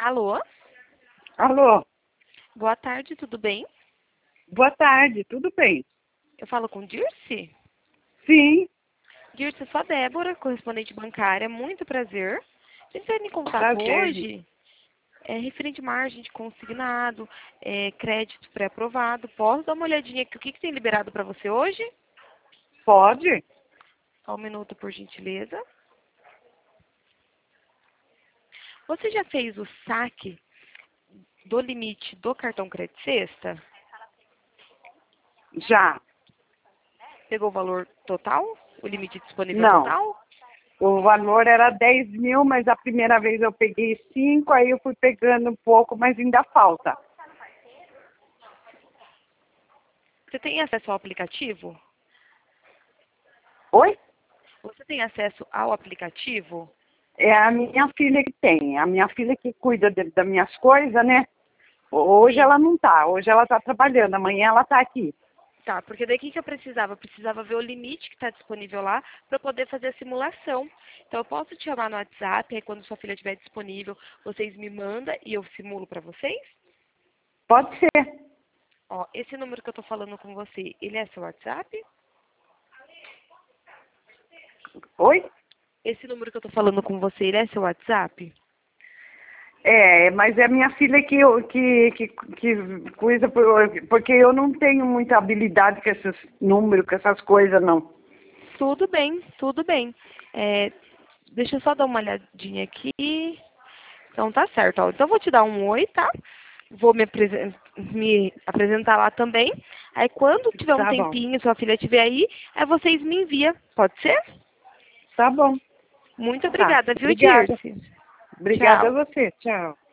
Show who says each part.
Speaker 1: Alô?
Speaker 2: Alô,
Speaker 1: Boa tarde, tudo bem?
Speaker 2: boa tarde, tudo bem?
Speaker 1: Eu falo com Dirce?
Speaker 2: Sim,
Speaker 1: Dirce, eu sou a Débora, correspondente bancária. Muito prazer. A gente entra em contato
Speaker 2: prazer.
Speaker 1: hoje referente à margem de consignado, crédito pré-aprovado. Posso dar uma olhadinha aqui? O que tem liberado para você hoje?
Speaker 2: Pode?
Speaker 1: Só um minuto, por gentileza. Você já fez o saque do limite do cartão crédito sexta?
Speaker 2: Já.
Speaker 1: Pegou o valor total? O limite disponível
Speaker 2: Não,
Speaker 1: total?
Speaker 2: o valor era 10 mil, mas a primeira vez eu peguei 5, aí eu fui pegando um pouco, mas ainda falta.
Speaker 1: Você tem acesso ao aplicativo?
Speaker 2: Oi?
Speaker 1: Você tem acesso ao aplicativo?
Speaker 2: É a minha filha que tem, a minha filha que cuida das minhas coisas, né? Hoje
Speaker 1: Sim.
Speaker 2: ela não tá, hoje ela tá trabalhando, amanhã ela tá aqui.
Speaker 1: Tá, porque daí o que eu precisava? Eu precisava ver o limite que está disponível lá para poder fazer a simulação. Então eu posso te chamar no WhatsApp, aí quando sua filha estiver disponível, vocês me mandam e eu simulo para vocês?
Speaker 2: Pode ser.
Speaker 1: Ó, esse número que eu estou falando com você, ele é seu WhatsApp?
Speaker 2: Oi?
Speaker 1: Esse número que eu estou falando com você, ele é seu WhatsApp?
Speaker 2: É, mas é minha filha que coisa, porque eu não tenho muita habilidade com esses números, com essas coisas, não.
Speaker 1: Tudo bem, tudo bem. Deixa eu só dar uma olhadinha aqui. Então tá certo, ó. Então eu vou te dar um oi, tá? Vou me apresentar lá também. Aí quando tiver um
Speaker 2: Tá bom,
Speaker 1: tempinho, sua filha estiver aí, aí vocês me enviam. Pode ser?
Speaker 2: tá bom,
Speaker 1: Muito
Speaker 2: tá.
Speaker 1: obrigada, viu,
Speaker 2: Obrigada.
Speaker 1: Dirce?
Speaker 2: Obrigada a
Speaker 1: Tchau.
Speaker 2: você, tchau.